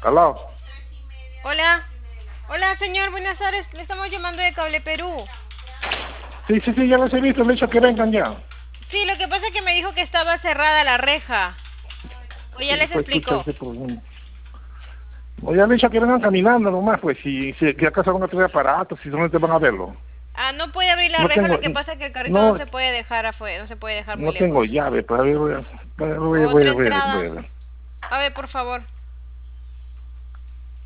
Aló. Hola. Hola, señor, buenas tardes. Le estamos llamando de Cable Perú. Sí, sí, sí, ya los he visto, le he dicho que vengan ya. Sí, lo que pasa es que me dijo que estaba cerrada la reja. O ya Sí, les pues chucha, explicó. ese problema. O ya le he dicho que vengan caminando nomás, pues, si que acaso van a traer aparatos, si solamente van a verlo. Ah, no puede abrir la No reja, tengo, lo que pasa es que el carrito no no, se puede dejar afuera, no se puede dejar muy no tengo lejos. llave, pero a ver, voy a ver, Otra voy a entrada. ver. A ver, por favor.